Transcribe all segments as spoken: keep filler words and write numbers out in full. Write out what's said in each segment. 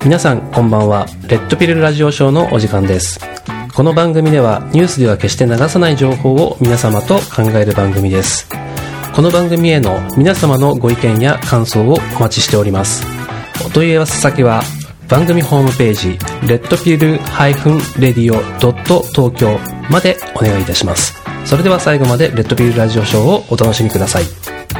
皆さんこんばんは。レッドピルラジオショーのお時間です。この番組ではニュースでは決して流さない情報を皆様と考える番組です。この番組への皆様のご意見や感想をお待ちしております。お問い合わせ先は番組ホームページ レッドピル ラディオ ドット 東京 までお願いいたします。それでは最後までレッドピルラジオショーをお楽しみください。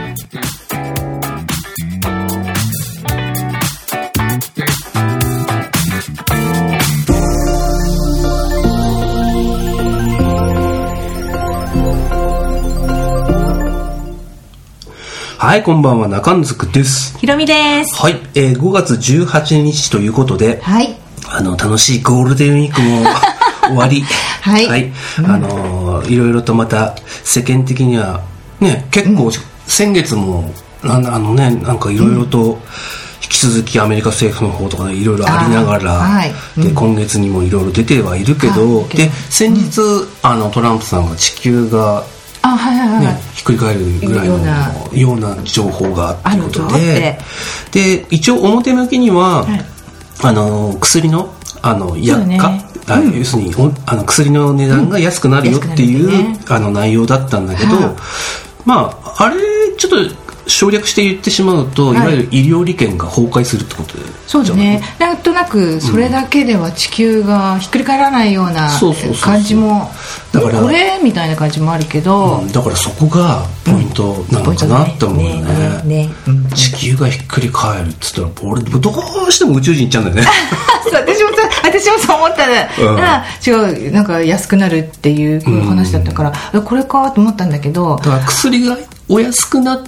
はい、こんばんは、中んずくです。 ひろみです。 はい、えー、ごがつじゅうはちにちということで、 はい、 あの楽しいゴールデンウィークも終わり、 はい、 はい、あのー、いろいろとまた世間的にはね、結構、うん、先月もあのね、なんかいろいろと引き続きアメリカ政府の方とかね、いろいろありながら、はい、で、うん、今月にもいろいろ出てはいるけど、で先日、うん、あのトランプさんが地球があ、はいはいはい、 ね、ひっくり返るぐらいのような情報があるということで、で一応表向きには、はい、あの薬のあの薬価、ね、あ、うん、要するにあの薬の値段が安くなるよっていう、うんね、あの内容だったんだけど、はあ、まああれちょっと省略して言ってしまうと、はい、いわゆる医療利権が崩壊するってことで、 そうですね、なんとなくそれだけでは地球がひっくり返らないような感じも、だからこれみたいな感じもあるけど、 うん、だからそこがポイントなのかなって思うよね、ねねね、地球がひっくり返るっつったら俺どうしても宇宙人行っちゃうんだよねそう、私もそう私もそう思ったら、うん、違う、なんか安くなるっていう話だったから、うん、これかと思ったんだけど、 だから薬がお安くなって、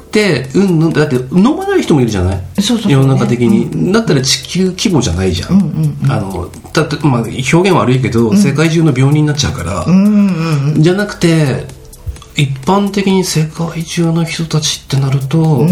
うんうん、だって飲まない人もいるじゃない、 そうそうそう、ね、 世の中的に、うん、だったら地球規模じゃないじゃん、うんうんうん、あのだって、まあ、表現悪いけど、うん、世界中の病人になっちゃうから、うんうんうん、じゃなくて一般的に世界中の人たちってなると、うん、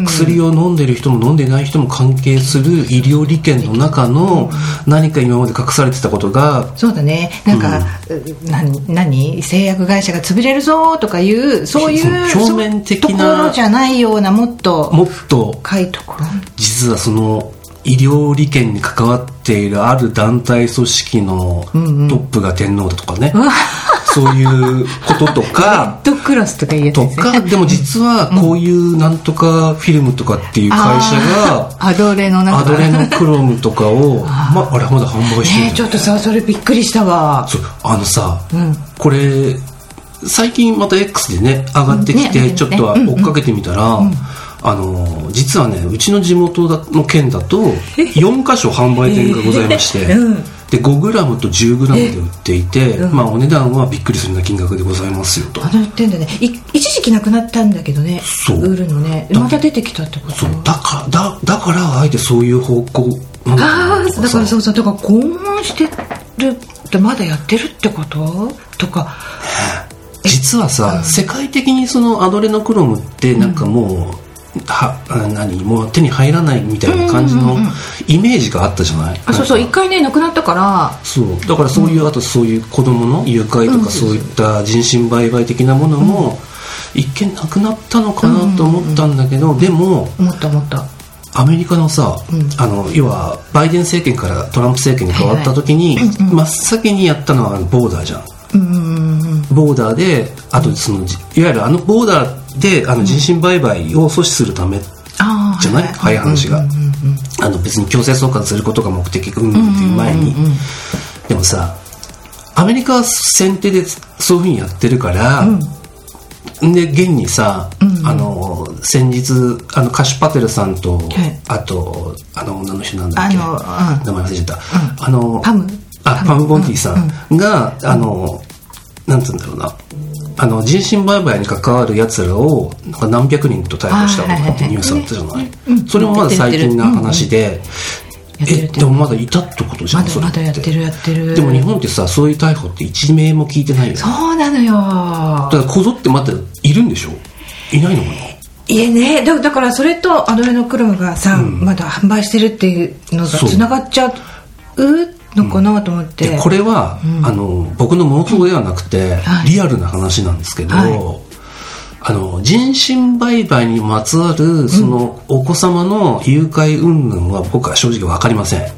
薬を飲んでる人も飲んでない人も関係する医療利権の中の何か今まで隠されてたことが、 そうだね、なんか、うん、何, 何製薬会社が潰れるぞとかいうそういう表面的なところじゃないような、もっともっと深いところ、 実はその医療利権に関わっているある団体組織のトップが天皇だとかね、うんうん、そういうこととかレッドクロスとかいうやつですね、 とか、でも実はこういうなんとかフィルムとかっていう会社が、 うん、アドレのなんかアドレのクロムとかをあ,、まあ、あれまだ販売してる、 ね、ちょっとさ、それびっくりしたわ。 そう、あのさ、うん、これ最近また X でね上がってきて、ね、ちょっと追っかけてみたら、うんうん、あの実はね、うちの地元の県だとよんかしょ販売店がございまして、うん、で ごグラム と じゅうグラム で売っていて、うん、まあ、お値段はびっくりするような金額でございますよと。 あの売ってんだね。い一時期なくなったんだけどね、そう売るのね、また出てきたってこと。 そうだから だ, だからあえてそういう方向なのかな。 ああ、だからそうそう、だから拷問してるってまだやってるってこととか、 実はさ、うん、世界的にそのアドレナクロムってなんかもう、うんは何もう手に入らないみたいな感じのイメージがあったじゃない、うんうんうん、 あ、そうそう、一回ねなくなったから、 そうだからそういう、うん、あとそういう子供の誘拐とか、そういった人身売買的なものも一見なくなったのかなと思ったんだけど、うんうんうん、でも思った思ったアメリカのさ、うん、あの要はバイデン政権からトランプ政権に変わった時に、はいはい、真っ先にやったのはボーダーじゃん、うんうんうん、ボーダーで、あとそのいわゆるあのボーダーであの人身売買を阻止するためじゃない、うん、早い話が、うんうんうん、あの別に強制送還することが目的うんぬんっていう前に、うんうんうん、でもさアメリカは先手でそういうふうにやってるから、うん、で現にさ、うんうん、あの先日あのカシュパテルさんと、はい、あとあの女の人なんだっけ、あの、うん、名前忘れちゃった、うん、あのパムあパムボンティさんが、うん、あのなんつうんだろうな、あの人身売買に関わるやつらをなんか何百人と逮捕したとかってニュースあったじゃない、はいはいはい、それもまだ最近な話で、うんうん、えでもまだいたってことじゃん、 まだまだやってるやってる。 でも日本ってさ、そういう逮捕って一名も聞いてないよね。 そうなのよ。 だからこぞってまだいるんでしょ、いないのかな。 いえね、だ, だからそれとアドレナクロムがさ、うん、まだ販売してるっていうのがつながっちゃうのかなと思って、 うん、これは、うん、あの僕の妄想ではなくて、はい、リアルな話なんですけど、はい、あの人身売買にまつわるそのお子様の誘拐云々は僕は正直分かりません。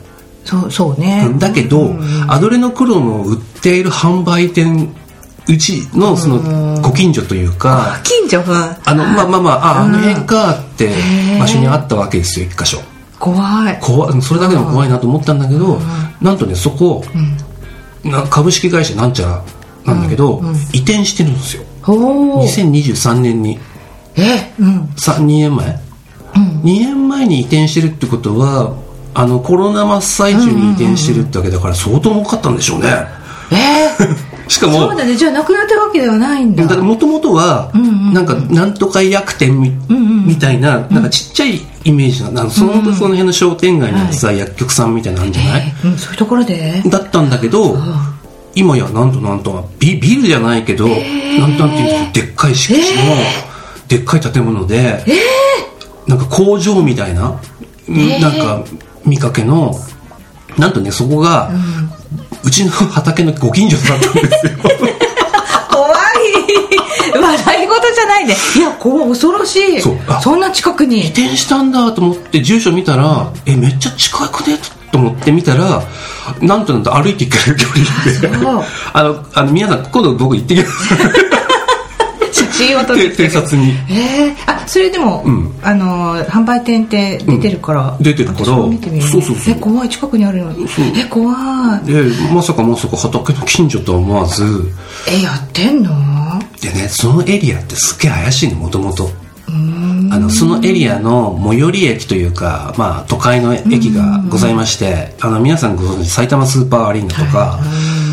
そうそうね。 だけど、うん、アドレノクロムを売っている販売店うちのそのご近所というか、 近所はあのまあまあまあ、ああの辺かって場所にあったわけですよ、一箇所。 怖い。 怖い、それだけでも怖いなと思ったんだけど、なんとねそこ、うん、な株式会社なんちゃらなんだけど、うんうん、移転してるんですよ。にせんにじゅうさんねんに。 え、うん、 にねんまえ、うん、にねんまえに移転してるってことは、あのコロナ真っ最中に移転してるってわけだから相当儲かったんでしょうね。 えー、 しかもそうだね、じゃあなくなったわけではないんだ。 もともとは、うんうん、なんかなんとか薬店 み,、うんうん、みたいな、なんかちっちゃいイメージな、そのその辺の商店街にさ、はい、薬局さんみたいなのあるんじゃない、 えーうん、そういうところでだったんだけど、今やなんとなんと ビ, ビルじゃないけど、えー、なんとなんていうんですか、でっかい敷地の、えー、でっかい建物で、えー、なんか工場みたいな、えー、なんか見かけの、なんとねそこが、うん、うちの畑のご近所だったんですよ。 怖い、笑い事じゃないね。いや、こう恐ろしい。 そ, そんな近くに移転したんだと思って住所見たら、えめっちゃ近くねと思って見たら、なんとなんと歩いていける距離であのあの皆さん今度僕行ってきます写真を撮って偵察に。 えー、あ、それでも、うん、あの販売店って出てるから、 うん、出てるから見てみる、ね、 そうそうそう、 え怖い、近くにあるの。え怖い。 でまさかまさか畑の近所とは思わず、 えやってんのでね、そのエリアってすっげえ怪しいの、もともと。あのそのエリアの最寄り駅というか、まあ、都会の駅がございまして、あの皆さんご存知埼玉スーパーアリーナとか、はい、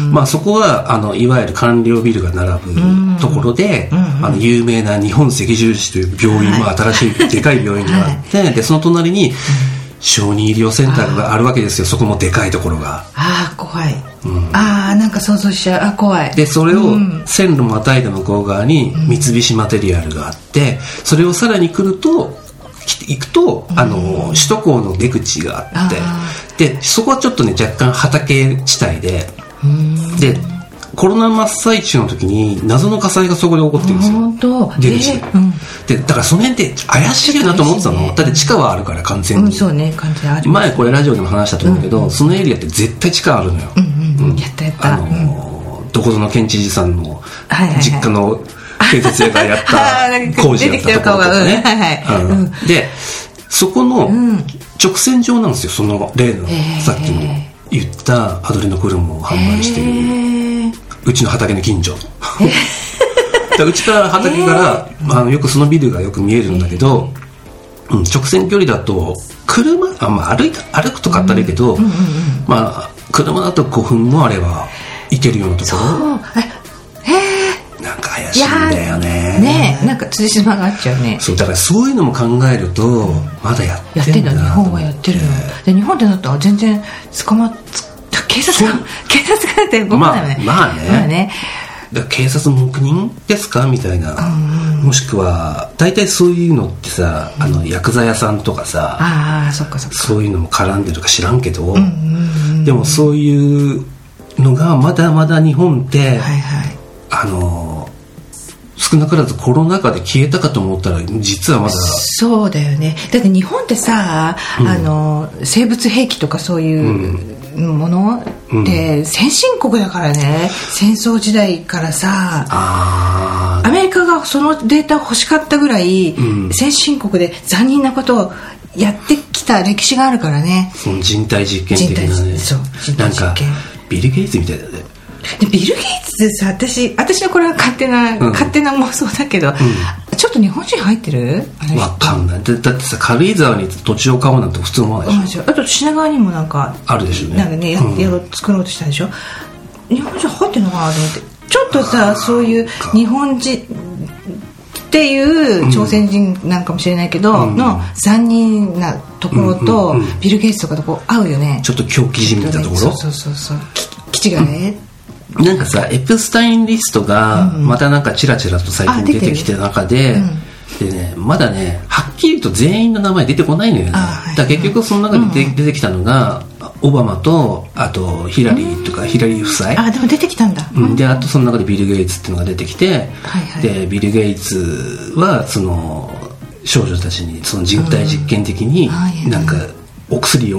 まあ、そこはあのいわゆる官僚ビルが並ぶところで、あの有名な日本赤十字という病院、はい、まあ、新しいでかい病院があって、はい、でその隣に小児医療センターがあるわけですよ。そこもでかいところが。 ああ怖い、うん、ああなんか想像しちゃう。あ怖い。 でそれを線路またいだ向こう側に三菱マテリアルがあって、それをさらに来ると行くと、あの首都高の出口があって、でそこはちょっとね若干畑地帯で、でコロナ真っ最中の時に謎の火災がそこで起こってるんですよ。 本当。 出口、えーうん、でだからその辺って怪しいなと思ってたの、ね、だって地下はあるから完全に、 うん、そうね、完全にある。 前これラジオでも話したと思うけど、うん、そのエリアって絶対地下あるのよ、 うんうんうん、やったやった、 あのーうん、どこぞの県知事さんの実家の建設屋がやった工事やったところとかね、はいはいうん、でそこの直線上なんですよ、その例の、えー、さっきの言ったアドレナクロムを販売してる、えー、うちの畑の近所、えー、うちから畑から、えー、あのよくそのビルがよく見えるんだけど、うん、直線距離だと車、あ、まあ、歩いた歩くとかあったらいいけど、うんうんうんうん、まあ、車だとごふんもあれば行けるようなところ。 そうなんか怪しいんだよね。 ねえ、なんか辻褄が合っちゃうね。 そうだからそういうのも考えると、うん、まだやってんだな。やってんだ、日本はやってるの。で日本ってなったら全然捕まっ警察が警察がって動かないよね。 まあ、まあね。まあね。だから警察黙認ですかみたいな、うん、もしくは大体そういうのってさ、うん、あの薬剤屋さんとかさ、 ああそっかそっか、 そういうのも絡んでるか知らんけど、うんうんうん、でもそういうのがまだまだ日本って、はいはい、あの少なからずコロナ禍で消えたかと思ったら実はまだ。 そうだよね。だって日本ってさ、うん、あの生物兵器とかそういうものって先進国だからね、うん、戦争時代からさ、あアメリカがそのデータ欲しかったぐらい、うん、先進国で残忍なことをやってきた歴史があるからね。 その人体実験的なね。 そう人体実験。なんかビル・ゲイツみたいだね。 でビル・ゲイツってさ、私私のこれは勝手な、うん、勝手な妄想だけど、うん、ちょっと日本人入ってる？ わかんない。だってさ、軽井沢に土地を買おうなんて普通思わないでしょ。 あと品川にもなんかあるでしょうね。 なんかね、うん、やろう作ろうとしたでしょ。日本人入ってるのかなと思って、ちょっとさ、そういう日本人っていう朝鮮人なんかもしれないけど、うん、の残忍なところと、うんうんうん、ビル・ゲイツとかとこう合うよね。 ちょっと狂気じみたところ、ね、 そうそうそうそう、基地がね、 うん、なんかさエプスタインリストがまたなんかチラチラと最近出てきてる中で、うん、でね、まだねはっきりと全員の名前出てこないのよね。だから結局その中で出てきたのが、うん、オバマとあとヒラリーとか、うん、ヒラリー夫妻、 あでも出てきたんだ、 うん、であとその中でビル・ゲイツっていうのが出てきて、はいはい、でビル・ゲイツはその少女たちにその人体実験的になんかお薬を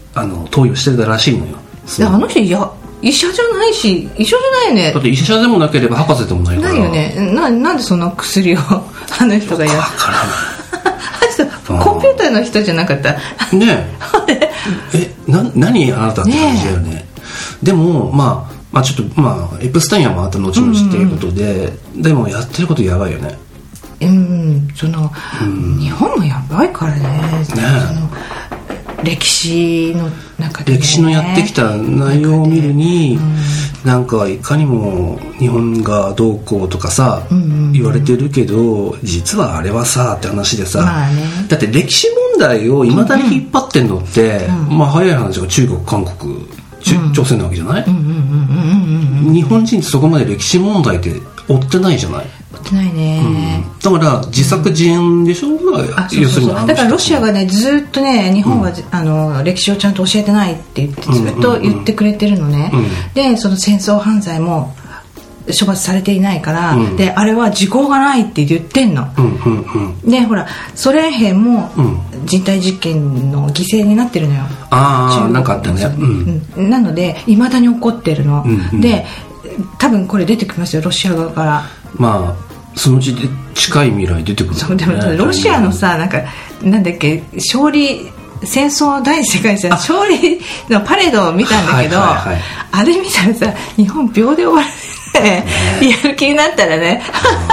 あの投与してたらしいのよ。 あの人いや医者じゃないし医者じゃないよね。 だって医者でもなければ博士でもないから。 ないよね。 な, なんでその薬をあの人がやる。 分からないあの人コンピューターの人じゃなかったねええな何あなたって感じだよ ね, ねでもまあまあちょっとまあエプスタインはまた後々っていうことで、うんうん、でもやってることやばいよね。 うんその、うん、日本もやばいから ね, ねその歴史の中で、ね、 歴史のやってきた内容を見るに、うん、なんかいかにも日本がどうこうとかさ、うんうんうん、言われてるけど実はあれはさって話でさ、まあね、だって歴史問題をいまだに引っ張ってんのって、うんうん、まあ早い話が中国韓国、うん、朝鮮なわけじゃない。日本人ってそこまで歴史問題って追ってないじゃない。 追ってないね、 うん、だから自作自演でしょ、うん、 あそうそうそうだからロシアがねずっとね日本は、うん、あの歴史をちゃんと教えてないって言ってずっと言ってくれてるのね、うんうんうん、でその戦争犯罪も処罰されていないから、うん、であれは時効がないって言ってんの、うんうんうん、でほらソ連兵も人体実験の犠牲になってるのよ、うん、 ああなんかあったね、うんうん、なのでいまだに起こってるの、うんうん、で多分これ出てきますよロシア側から。まあそのうちで近い未来出てくる、ね、 そうでもロシアのさなんかなんだっけ勝利戦争第一次世界戦勝利のパレードを見たんだけど、はいはいはい、あれ見たらさ日本秒で終わるねやる気になったらね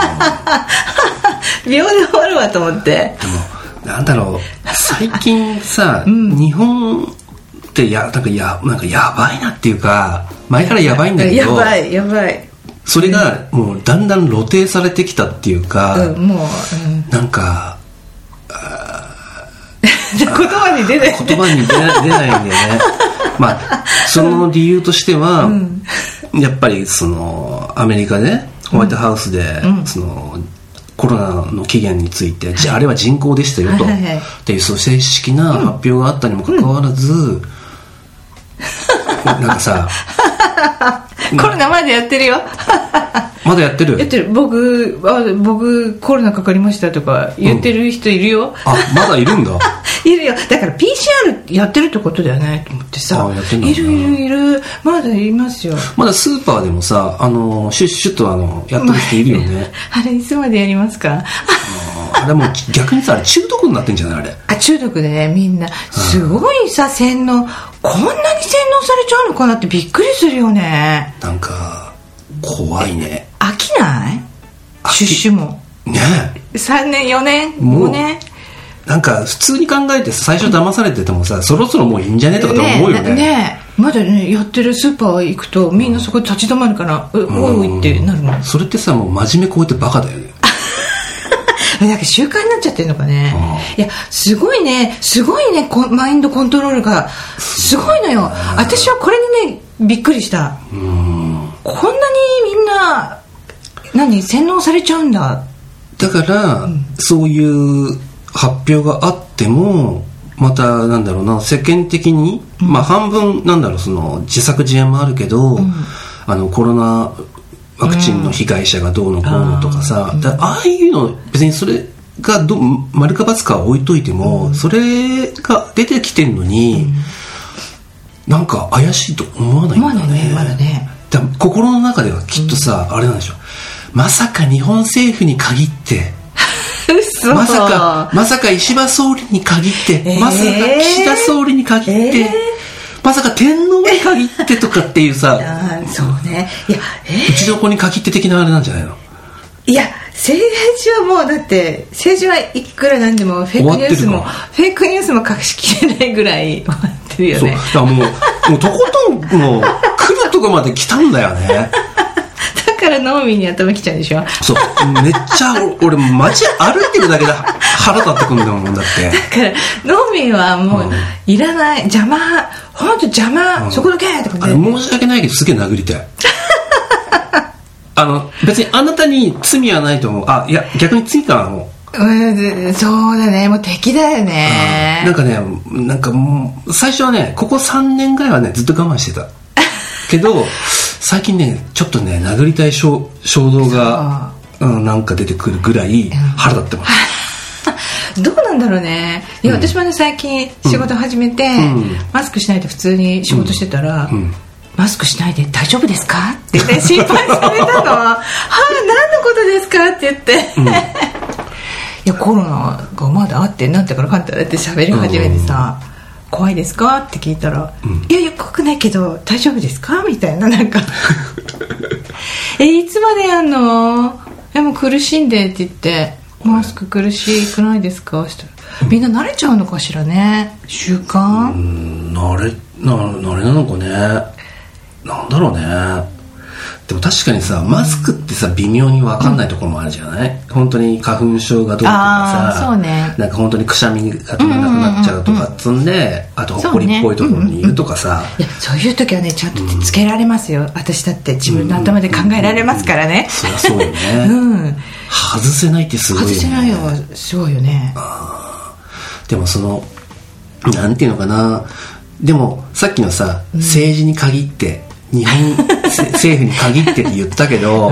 秒で終わるわと思って。でもなんだろう最近さ、うん、日本ってやなんかやなんかやばいなっていうか前からやばいんだけどやばいやばいそれがもうだんだん露呈されてきたっていうか、 うん、もう、うん、 なんか言葉に出ない言葉に出ない、出ないんでねまあその理由としては、うん、やっぱりそのアメリカでホワイトハウスで、うん、そのコロナの起源について、じゃああれは人工でしたよと、はいはいはい、っていうそう正式な発表があったにもかかわらず、うん、なんかさコロナまでやってるよまだやってるやってる 僕, あ僕コロナかかりましたとか言ってる人いるよ、うん、 あまだいるんだいるよだから ピーシーアール やってるってことではないと思ってさ。あやってんだいるいるいるまだいますよ。 まだスーパーでもさあのシュッシュッとあのやってる人いるよねあれいつまでやりますかあれもう逆にさあれ中毒になってんじゃないあれ。 あ中毒でねみんなすごいさ洗脳こんなに洗脳されちゃうのかなってびっくりするよね。 なんか怖いね。 飽きないシュッシュもねえさんねんよねんごねんなんか普通に考えて最初騙されててもさ、うん、そろそろもういいんじゃねとかって思うよね。ねねまだねやってるスーパー行くとみんなそこで立ち止まるからう、うん、おいってなるの。 それってさもう真面目こうやってバカだよねなんか習慣になっちゃってるのかね。いやすごいねすごいねマインドコントロールがすごいのよ。私はこれにねびっくりした。うんこんなにみんな何洗脳されちゃうんだ。 だから、うん、そういう発表があってもまたなんだろうな世間的に、うん、まあ半分なんだろうその自作自演もあるけど、うん、あのコロナワクチンの被害者がどうのこうのとかさ、うん、だああいうの別にそれがど丸か×かは置いといても、うん、それが出てきてるのに、うん、なんか怪しいと思わないんだね。思わないねまだね。だ心の中ではきっとさ、うん、あれなんでしょうまさか日本政府に限ってまさかまさか石破総理に限って、えー、まさか岸田総理に限って、えー、まさか天皇に限ってとかっていうさあそうねいや、 えー、うちの子に限って的なあれなんじゃないの。 いや政治はもうだって政治はいくらなんでもフェイクニュースもフェイクニュースも隠しきれないぐらい終わってるよね。 そうだからもうもうとことんもう来るとこまで来たんだよねだからノーミーに頭きちゃうでしょ。 そうめっちゃ俺街歩いてるだけで腹立ってくるんだもんだって。 だからノーミーはもういらない、うん、邪魔ほんと邪魔、うん、そこだけとか、 ね、あれ申し訳ないけどすげえ殴りたいあの別にあなたに罪はないと思う。あいや逆に罪かなもう、 うん、そうだねもう敵だよね。 なんかねなんかもう最初はねここさんねんぐらいはねずっと我慢してたけど最近ねちょっとね殴りたい衝動が、うん、なんか出てくるぐらい腹立ってますどうなんだろうね。いや、うん、私もね最近仕事始めて、うん、マスクしないで普通に仕事してたら、うんうん、マスクしないで大丈夫ですかって、ね、心配されたのははあ、何のことですかって言って、うん、いやコロナがまだあってなんてからかんたらって喋り始めてさ、うん、怖いですかって聞いたら、うん、いやいや怖くないけど大丈夫ですかみたいな、なんかえいつまでやんの、えもう苦しんでって言って、マスク苦しくないですかしたら、みんな慣れちゃうのかしらね、習慣。 うん、慣れな慣れなのかね、なんだろうね。でも確かにさ、マスクってさ微妙に分かんないところもあるじゃない、うん、本当に花粉症がどうとかさ、 そうね、 なんか本当にくしゃみが止めなくなっちゃうとかっつんで、うんうんうんうん、あとほこりっぽいところにいるとかさ、 そうね、うんうんうん、いやそういう時はねちゃんとつけられますよ、うん、私だって自分の頭で考えられますからね、 うんうんうん、そりゃそうよね、うん、外せないってすごいよね。 外せないよ、そうよね。 あでもそのなんていうのかな、でもさっきのさ、うん、政治に限って日本政府に限ってって言ったけど、うん、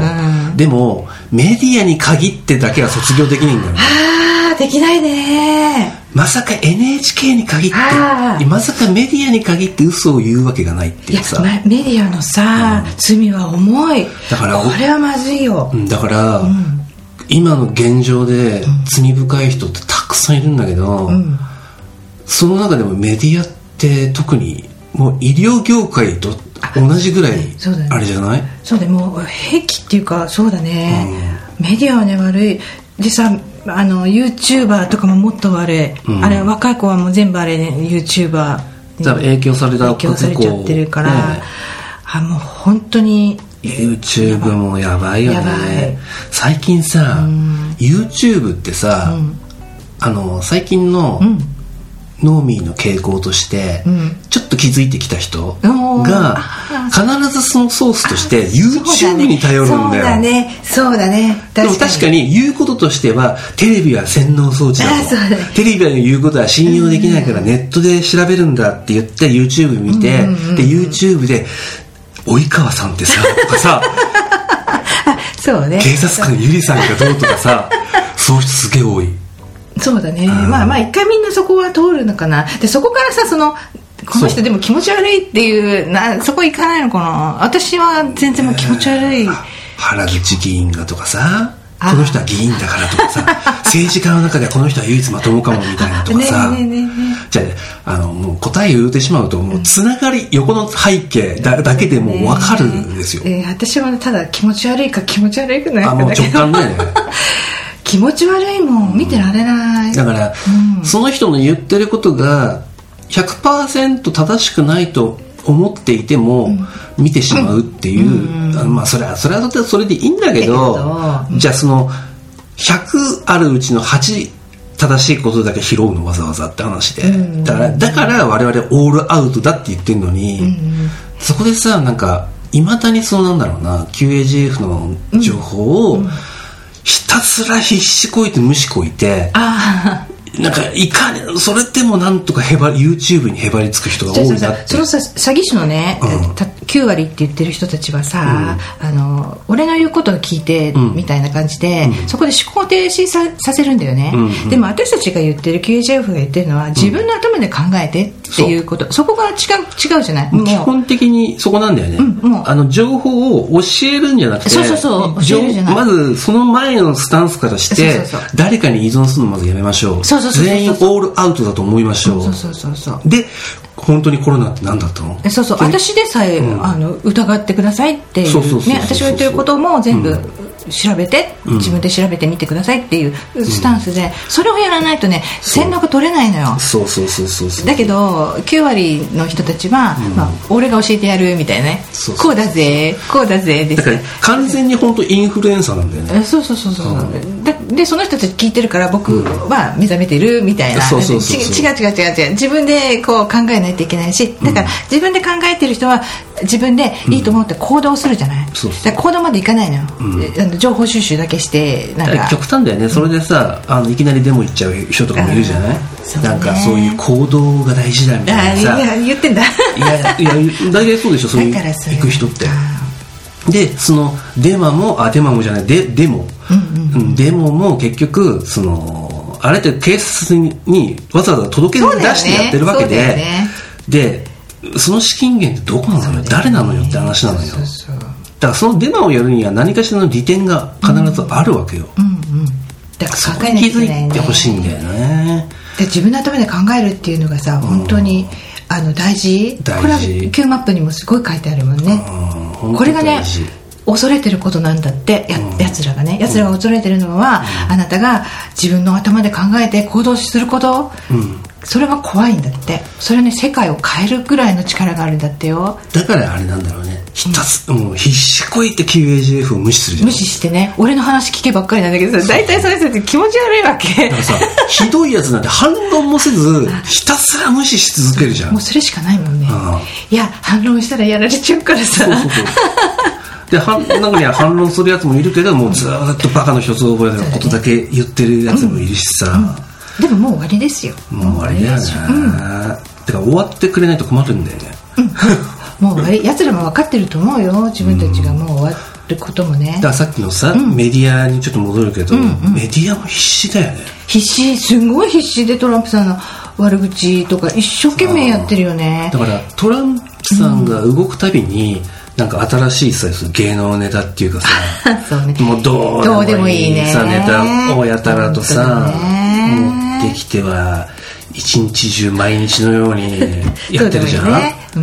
でもメディアに限ってだけは卒業できないんだよね。 ああできないね。 まさか エヌエイチケー に限ってまさかメディアに限って嘘を言うわけがないっていうさ、 いや、ま、メディアのさ、うん、罪は重い。だからこれはまずいよ。 だから、うん、今の現状で罪深い人ってたくさんいるんだけど、うん、その中でもメディアって特にもう医療業界と同じぐらいあれじゃない？ そうだね、もう平気っていうかそうだね、うん、メディアはね悪いでさ、あの YouTuber とかももっと悪い、うん、あれ若い子はもう全部あれね YouTuber 多分影響された影響されちゃってるから、ね、あもう本当に YouTube もやばいよね。最近さ、うん、YouTube ってさ、うん、あの最近の、うんノーミーの傾向として、うん、ちょっと気づいてきた人が必ずそのソースとして YouTube に頼るんだよ。 そうだね、そうだね。 でも確かに言うこととしてはテレビは洗脳装置だと、だ、ね、テレビの言うことは信用できないからネットで調べるんだって言って YouTube 見て、うんうんうん、で YouTube で及川さんってさとかさそうね、 警察官ゆりさんがどうとかさそういう人すげえ多い。 そうだね、まあまあ一回みんなそこは通るのかな。でそこからさ、そのこの人でも気持ち悪いっていうな、そこ行かないのかな。私は全然もう気持ち悪い、えー、 原口議員がとかさ、この人は議員だからとかさ政治家の中ではこの人は唯一まともかもみたいなとかさねえねえねえねえ、じゃあ、あのもう答えを言うてしまうともうつながり、うん、横の背景 だ, だけでもう分かるんですよ、 ねえー、私はただ気持ち悪いか気持ち悪くないかだけど、 あもう直感ね気持ち悪いもん見てられない、うん、 だから、うん、その人の言ってることが ひゃくパーセント 正しくないと思っていても、うん、見てしまうっていう、うん、あまあそれはそれはそれでいいんだけど、うん、じゃあそのひゃくあるうちのはち正しいことだけ拾うのわざわざって話で、うん、だからだから我々オールアウトだって言ってるのに、うん、そこでさなんかいまだにそうなんだろうな キューエージーエフ の情報を、うんうんひたすら必死こいて無視こいて、あなんかいかにそれでもなんとかへば YouTube にへばりつく人が多いなって。 そのさ詐欺師のね、うん、きゅうわりって言ってる人たちはさ、うん、あの俺の言うことを聞いて、うん、みたいな感じで、うん、そこで思考停止 さ, させるんだよね、うんうん、でも私たちが言ってる キューエージーエフ が言ってるのは自分の頭で考えてっていうこと、うん、そ, そこが違う違うじゃない。もう基本的にそこなんだよね、うん、もうあの情報を教えるんじゃなくて、 そうそうそう教えるじゃない、 まずその前のスタンスからしてそうそうそう誰かに依存するのまずやめましょう。そうそうそうそう全員オールアウトだと思いましょう。そうそうそうそうで本当にコロナって何だったの？ そうそう私でさえ、うん、あの疑ってくださいっていうね、私が言ってることも全部調べて、うん、自分で調べてみてくださいっていうスタンスで、うん、それをやらないとね洗脳が取れないのよ。 そうそうそうそうそう。 だけどきゅうわりの人たちは、うんまあ、俺が教えてやるみたいなね、そうそうこうだぜこうだぜでだから完全に本当インフルエンサーなんだよね。 そうそうそうそう、うん、で, でその人たち聞いてるから僕は目覚めてるみたいな、うん、そうそうそうそう違う違う違う違う自分でこう考えないといけないし、だから自分で考えてる人は自分でいいと思って行動するじゃない、うん、そうそうだから行動までいかないのよ、うん、情報収集だけしてなんか極端だよね。それでさ、うん、あのいきなりデモ行っちゃう人とかもいるじゃない、うん、なんかそういう行動が大事だみたいなさ。 いや言ってんだいやいや大体そうでしょそういう行く人って。でそのデマもあデマもじゃないデデモ、うんうんうん、デモも結局そのあれって警察にわざわざ届け出してやってるわけで、ね、でその資金源ってどこなのよ、ね、誰なのよって話なのよ。そうそうそう、だからそのデマをやるには何かしらの利点が必ずあるわけよ、うんうんうん、 だからそこに気づいてほしいんだよね。 で自分の頭で考えるっていうのがさ、本当に、うん、あの大事。大事。これは Q マップにもすごい書いてあるもんね、うん、これがね恐れてることなんだってや、うん、やつらがねやつらが恐れてるのは、うん、あなたが自分の頭で考えて行動すること、うん、それが怖いんだって。それね世界を変えるぐらいの力があるんだってよ。 だからあれなんだろうね、ひたす、うん、もう必死こいて キューエージーエフ を無視するじゃん。 無視してね、俺の話聞けばっかりなんだけどさ、大体それって気持ち悪いわけ。だからさひどいやつなんて反論もせずひたすら無視し続けるじゃん。 もうそれしかないもんね。いや反論したらやられちゃうからさ。そうそうそうで中には反論するやつもいるけど、もうずっとバカの一つ覚えのことだけ言ってるやつもいるしさ、うんうん、 でももう終わりですよ。 もう終わりだよね、うん、てか終わってくれないと困るんだよね、 うん、もう終わり。やつらも分かってると思うよ、自分たちがもう終わることもね。 だからさっきのさ、うん、メディアにちょっと戻るけど、うんうん、メディアも必死だよね。 必死、すごい必死でトランプさんの悪口とか一生懸命やってるよね。 だからトランプさんが動くたびに、うんなんか新しいさ芸能ネタっていうかさそうね、 もうどうでもいいさネタをやたらとさ持ってきては一日中毎日のようにやってるじゃん、ねうん、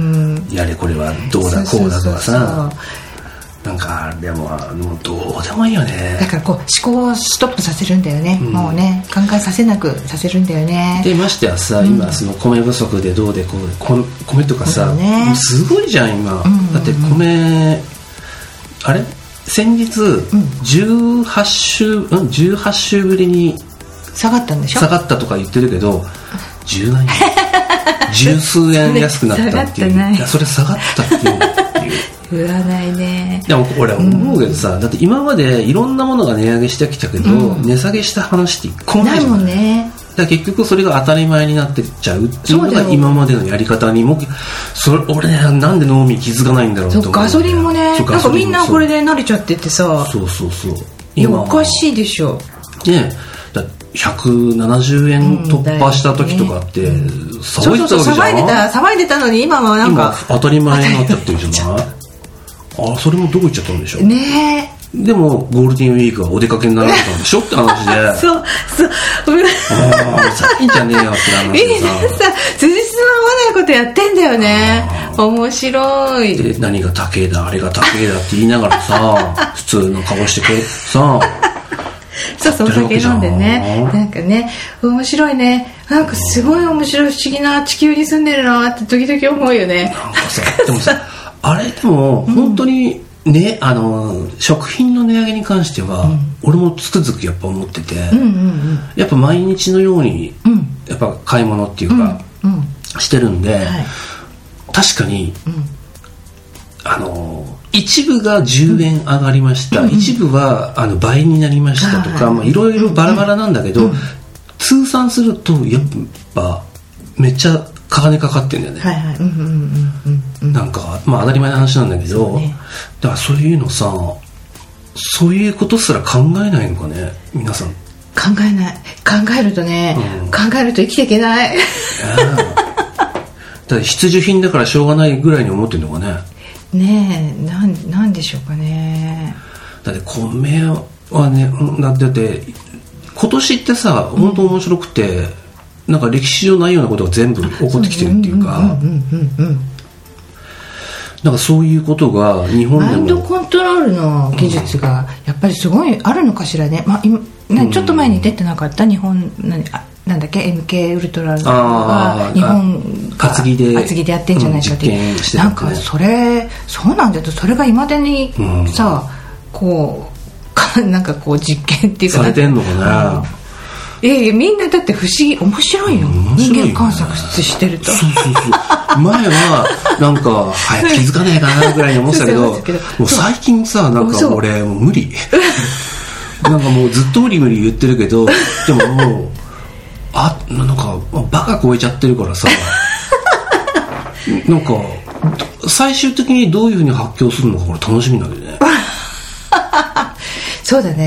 やれこれはどうだこうだとかさ、なんかあれももうどうでもいいよね。 だからこう思考をストップさせるんだよね、うん、もうね考えさせなくさせるんだよね。 でましてはさ、うん、今その米不足でどうでこうで米とかさ、ね、すごいじゃん今、うんうんうん、だって米あれ先日、うん、じゅうはち週、うん、じゅうはち週ぶりに下がったんでしょ。 下がったとか言ってるけどじゅう何円十数円安くなったっていう。いやそれ下がったっていう言わないね。 でも俺は思うけどさ、うん、だって今までいろんなものが値上げしてきたけど、うん、値下げした話って一個もないじゃん。 ないもんね。 だから結局それが当たり前になってっちゃうっていうのが今までのやり方にもそれ俺なんで脳み気づかないんだろうと思う、ね、 ガソリンもねなんかみんなこれで慣れちゃっててさ、 そうそうそういやおかしいでしょね。だひゃくななじゅうえん突破した時とかって騒いでたわけじゃん。そうそうそう騒いでた騒いでたのに今はなんか今当たり前になっちゃってるじゃないあそれもどこ行っちゃったんでしょうね。 でもゴールデンウィークはお出かけになられたんでしょって話でそうそうああさいいんじゃねえよって話でさみんなさ辻褄合わないことやってんだよね。面白い。 で何が高えだあれが高えだって言いながらさ普通の顔してくれさそうそうお酒飲んでねなんかね面白いね。なんかすごい面白い不思議な地球に住んでるなって時々思うよね。 なんかさでもさあれでも本当にね、うん、あの食品の値上げに関しては、うん、俺もつくづくやっぱ思ってて、うんうんうん、やっぱ毎日のように、うん、やっぱ買い物っていうか、うんうん、してるんで、はい、確かに、うん、あの一部がじゅうえん上がりました、うんうん、一部はあの倍になりましたとか、まあ、いろいろバラバラなんだけど、うんうん、通算するとやっぱめっちゃ金かかってんだよね。はいはい。うんうんうんうん。なんかまあ当たり前の話なんだけど、ね、だからそういうのさ、そういうことすら考えないのかね、皆さん。 考えない。考えるとね、うん、考えると生きていけない。いやだから必需品だからしょうがないぐらいに思ってるのかね。 ねえ、なんなんでしょうかね。 だって米はね、だってだって今年ってさ、本当面白くて。うんなんか歴史上ないようなことが全部起こってきてるっていうかなんかそういうことが日本でもマインドコントロールの技術がやっぱりすごいあるのかしらね、まあ、今ねちょっと前に出てなかった日本何あなんだっけ エムケー ウルトラが日本が厚木で厚木でやってんじゃないかっていう、ね、なんかそれそうなんだとそれがいまだにさ、うん、こうなんかこう実験っていうかされてんのかな、 いやいやみんなだって不思議面白いよ、人間観察してるとそうそうそう前はなんか早く気づかねえかなぐらいに思ってたけどもう最近さなんか俺もう無理なんかもうずっと無理無理言ってるけどでももうあなんかバカ超えちゃってるからさなんか最終的にどういうふうに発狂するのかこれ楽しみなんだよねそうだね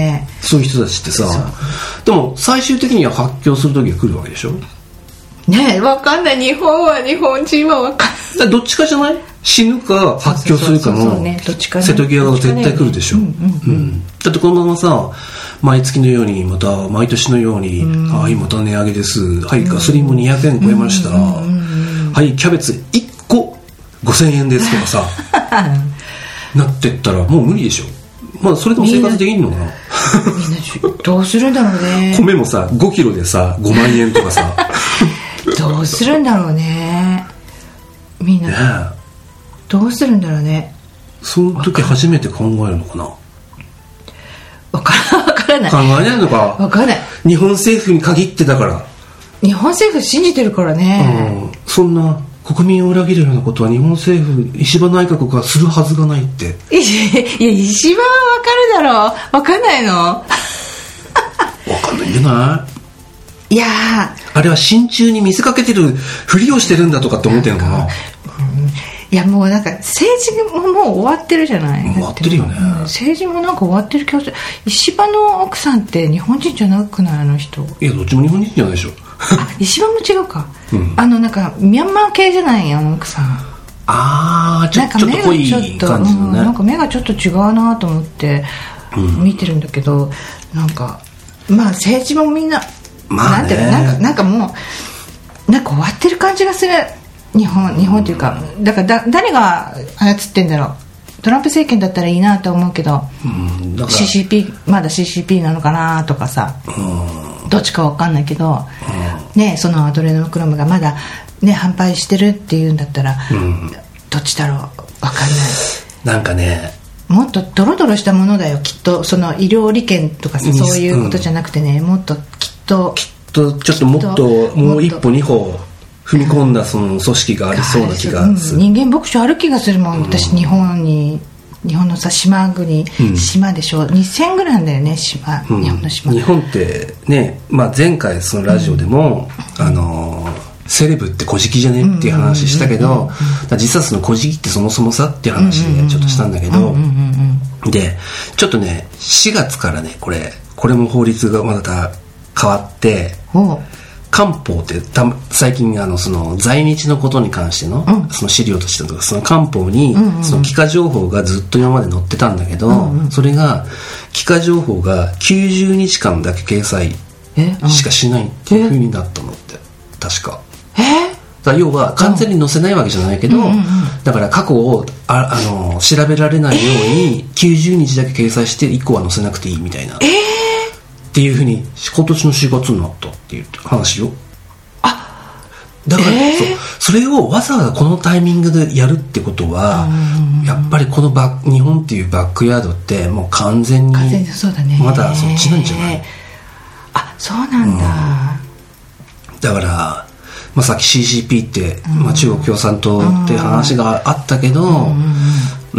そういう人たちってさ。でも最終的には発狂する時が来るわけでしょ。 ねえ、分かんない。日本は日本人は分かんない。 どっちかじゃない？死ぬか発狂するかの瀬戸際が絶対来るでしょ。だってこのままさ、毎月のようにまた毎年のように、うん、はいまた値上げです、はいガソリンもにひゃくえん超えました、はいキャベツいっこごせんえんですとかさなってったらもう無理でしょ。まあそれでも生活できんのかな。 みんなどうするんだろうね。 米もさごキロでさごまんえんとかさどうするんだろうね。みんな、ね、どうするんだろうね。 その時初めて考えるのかな。 分から分からない。 考えないのか。 分からない。 日本政府に限ってだから。 日本政府信じてるからね、 うん、そんな国民を裏切るようなことは日本政府石破内閣がするはずがないって。 いや石破は分かるだろう。分かんないの分かんないんじゃない。 いやあれは親中に見せかけてるふりをしてるんだとかって思ってるのかな。うん、 いやもうなんか政治ももう終わってるじゃない。 終わってるよね。 政治もなんか終わってる気がする。石破の奥さんって日本人じゃなくない？あの人。 いやどっちも日本人じゃないでしょ。 あ石破も違うか、うん、あのなんかミャンマー系じゃないあの奥さん。 ああちょっと濃い感じのね。 なんか目がちょっと違うなと思って見てるんだけど、うん、なんかまあ政治もみんな、まあ、なんていうのなんかなんかもうなんか終わってる感じがする。日本日本っていうか、だからだ誰が操ってんだろう。トランプ政権だったらいいなと思うけど、うん、だから シーシーピー まだ シーシーピー なのかなとかさ、うん、どっちか分かんないけど、うん、ねそのアドレノクロムがまだね反対してるっていうんだったら、うん、どっちだろう分かんない。 なんかねもっとドロドロしたものだよきっと。その医療利権とかさそういうことじゃなくてね、もっときっときっとちょっともっともう一歩二歩踏み込んだその組織がありそうな気がする、 うん、人間牧場ある気がするもん、うん、私日本に日本のさ島国、うん、島でしょにせんぐらいなんだよね島、うん、日本の島。 日本ってね、まあ、前回そのラジオでも、うん、あのセレブって小じきじゃねっていう話したけど、実はその小じきってそもそもさっていう話でちょっとしたんだけど、でちょっとねしがつからねこれこれも法律がまた変わって官報ってた最近あのその在日のことに関しての、うん、その資料としてのその官報に、うんうん、その帰化情報がずっと今まで載ってたんだけど、うんうん、それが帰化情報がきゅうじゅうにちかんだけ掲載しかしないっていう風になったのって確か。 えだから要は完全に載せないわけじゃないけど、うんうんうん、だから過去をああの調べられないようにきゅうじゅうにちだけ掲載して以降は載せなくていいみたいな。 えーっていうふうに今年のしがつになったっていう話よ。 あだから、えー、そうそれをわざわざこのタイミングでやるってことは、やっぱりこのバ日本っていうバックヤードってもう完全に完全にそうだね。 まだそっちなんじゃない？ あそうなんだ、 うん、だから、まあ、さっき シーシーピー って、まあ、中国共産党って話があったけど、うー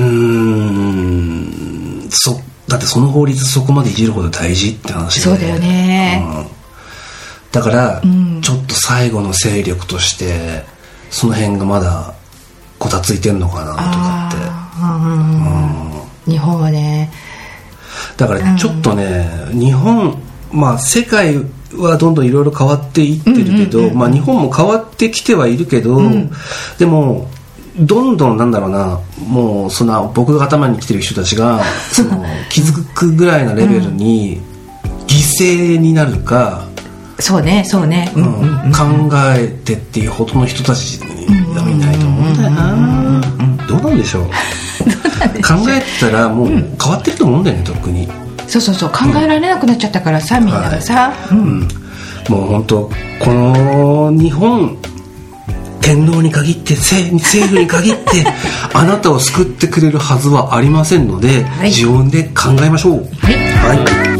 んそだってその法律そこまでいじるほど大事って話で。 そうだよね、 うん、だから、うん、ちょっと最後の勢力としてその辺がまだこたついてんのかなとかって、 うんうん、日本はねだからちょっとね、うん、日本まあ世界はどんどんいろいろ変わっていってるけど、うんうんうんうん、まあ、日本も変わってきてはいるけど、うん、でもどんどんなんだろうなもうそんな僕が頭に来てる人たちがその気づくぐらいのレベルに犠牲になるか、 うん、そうねそうね、 うんうんうん、考えてっていうほどの人たちがいないと思うんだよな。どうなんでしょう考えたらもう変わってると思うんだよね、特に。 そうそうそう考えられなくなっちゃったからさ、うん、みんながさ、はい、うん、 もう本当この日本天皇に限って政府に限ってあなたを救ってくれるはずはありませんので、はい、自分で考えましょう。 はい、 はい。